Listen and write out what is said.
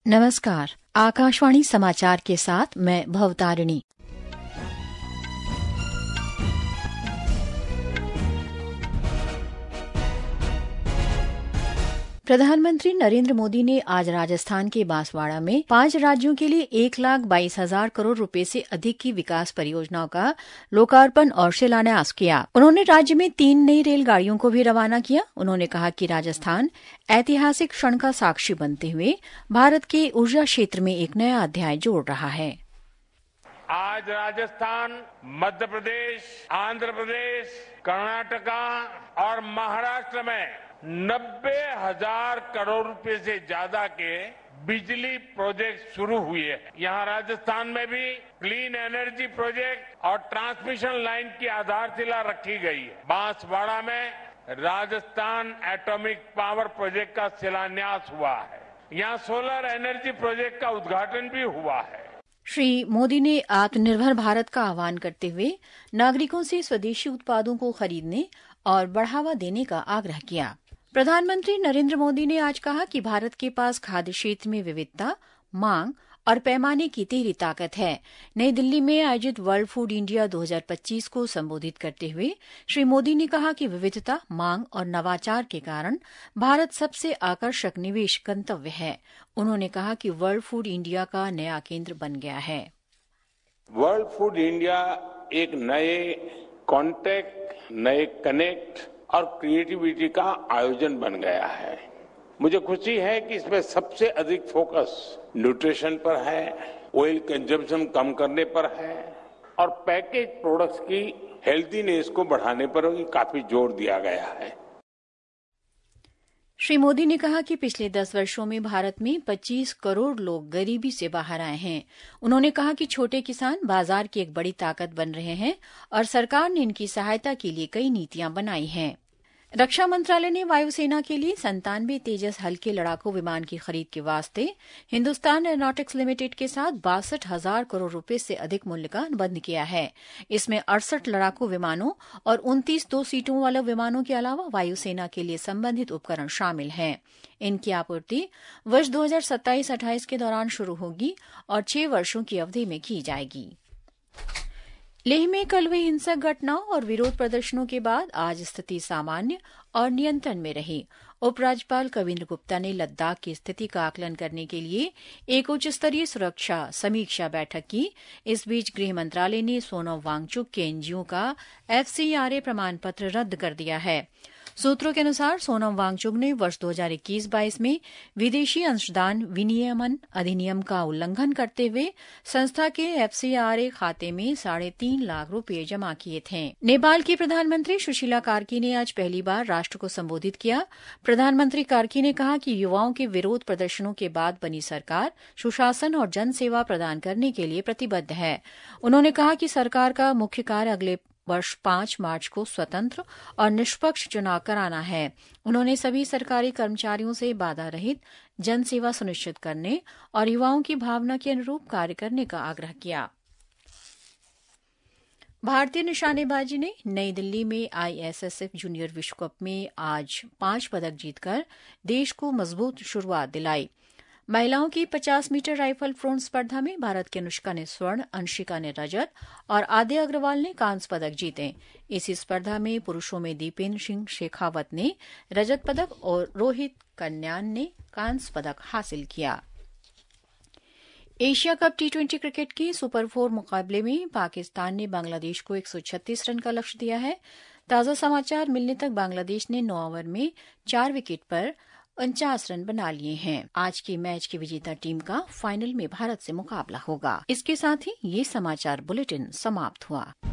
नमस्कार, आकाशवाणी समाचार के साथ मैं भवतारिणी। प्रधानमंत्री नरेंद्र मोदी ने आज राजस्थान के बांसवाड़ा में 5 राज्यों के लिए 1,22,000 करोड़ रुपए से अधिक की विकास परियोजनाओं का लोकार्पण और शिलान्यास किया। उन्होंने राज्य में 3 नई रेलगाड़ियों को भी रवाना किया। उन्होंने कहा कि राजस्थान ऐतिहासिक क्षण का साक्षी बनते हुए भारत के ऊर्जा क्षेत्र में एक नया अध्याय जोड़ रहा है। आज राजस्थान, मध्य प्रदेश, आंध्र प्रदेश, कर्नाटका और महाराष्ट्र में 90,000 करोड़ रुपए से ज्यादा के बिजली प्रोजेक्ट शुरू हुए हैं। यहाँ राजस्थान में भी क्लीन एनर्जी प्रोजेक्ट और ट्रांसमिशन लाइन की आधारशिला रखी गई है। बांसवाड़ा में राजस्थान एटॉमिक पावर प्रोजेक्ट का शिलान्यास हुआ है। यहाँ सोलर एनर्जी प्रोजेक्ट का उद्घाटन भी हुआ है। श्री मोदी ने आत्मनिर्भर भारत का आह्वान करते हुए नागरिकों से स्वदेशी उत्पादों को खरीदने और बढ़ावा देने का आग्रह किया। प्रधानमंत्री नरेंद्र मोदी ने आज कहा कि भारत के पास खाद्य क्षेत्र में विविधता, मांग और पैमाने की तिहरी ताकत है। नई दिल्ली में आयोजित वर्ल्ड फूड इंडिया 2025 को संबोधित करते हुए श्री मोदी ने कहा कि विविधता, मांग और नवाचार के कारण भारत सबसे आकर्षक निवेश गंतव्य है। उन्होंने कहा कि वर्ल्ड फूड इंडिया का नया केंद्र बन गया है। वर्ल्ड फूड इंडिया एक नए कॉन्टैक्ट, नए कनेक्ट और क्रिएटिविटी का आयोजन बन गया है। मुझे खुशी है कि इसमें सबसे अधिक फोकस न्यूट्रिशन पर है, ऑयल कंजम्पशन कम करने पर है और पैकेज प्रोडक्ट्स की हेल्थीनेस को बढ़ाने पर भी काफी जोर दिया गया है। श्री मोदी ने कहा कि पिछले 10 वर्षों में भारत में 25 करोड़ लोग गरीबी से बाहर आए हैं। उन्होंने कहा कि छोटे किसान बाजार की एक बड़ी ताकत बन रहे हैं और सरकार ने इनकी सहायता के लिए कई नीतियां बनाई हैं। रक्षा मंत्रालय ने वायुसेना के लिए 97 तेजस हल्के लड़ाकू विमान की खरीद के वास्ते हिंदुस्तान एरोनॉटिक्स लिमिटेड के साथ 62,000 करोड़ रुपए से अधिक मूल्य का अनुबंध किया है। इसमें 68 लड़ाकू विमानों और 29 2 सीटों वाले विमानों के अलावा वायुसेना के लिए संबंधित उपकरण शामिल हैं। इनकी आपूर्ति वर्ष 2027-28 के दौरान शुरू होगी और 6 वर्षों की अवधि में की जाएगी। लेह में कल हुई हिंसक घटनाओं और विरोध प्रदर्शनों के बाद आज स्थिति सामान्य और नियंत्रण में रही। उपराज्यपाल कविंद्र गुप्ता ने लद्दाख की स्थिति का आकलन करने के लिए एक उच्च स्तरीय सुरक्षा समीक्षा बैठक की। इस बीच गृह मंत्रालय ने सोनम वांगचुक के एनजीओ का FCRA प्रमाण पत्र रद्द कर दिया है। सूत्रों के अनुसार सोनम वांगचुक ने वर्ष 2021-22 में विदेशी अंशदान विनियमन अधिनियम का उल्लंघन करते हुए संस्था के FCRA खाते में 3.5 लाख रुपए जमा किए थे। नेपाल की प्रधानमंत्री सुशीला कार्की ने आज पहली बार राष्ट्र को संबोधित किया। प्रधानमंत्री कार्की ने कहा कि युवाओं के विरोध प्रदर्शनों के बाद बनी सरकार सुशासन और जनसेवा प्रदान करने के लिए प्रतिबद्ध है। उन्होंने कहा कि सरकार का मुख्य कार्य अगले वर्ष 5 मार्च को स्वतंत्र और निष्पक्ष चुनाव कराना है। उन्होंने सभी सरकारी कर्मचारियों से बाधा रहित जनसेवा सुनिश्चित करने और युवाओं की भावना के अनुरूप कार्य करने का आग्रह किया। भारतीय निशानेबाजी ने नई दिल्ली में ISSF जूनियर विश्व कप में आज 5 पदक जीतकर देश को मजबूत शुरुआत दिलाई। महिलाओं की 50 मीटर राइफल फ्रोंट स्पर्धा में भारत की अनुष्का ने स्वर्ण, अंशिका ने रजत और आद्या अग्रवाल ने कांस्य पदक जीते। इसी स्पर्धा में पुरुषों में दीपेंद्र सिंह शेखावत ने रजत पदक और रोहित कन्यान ने कांस्य पदक हासिल किया। एशिया कप T20 क्रिकेट के सुपर 4 मुकाबले में पाकिस्तान ने बांग्लादेश को 136 रन का लक्ष्य दिया है। ताजा समाचार मिलने तक बांग्लादेश ने 9 ओवर में 4 विकेट पर 49 रन बना लिए हैं। आज के मैच की विजेता टीम का फाइनल में भारत से मुकाबला होगा। इसके साथ ही ये समाचार बुलेटिन समाप्त हुआ।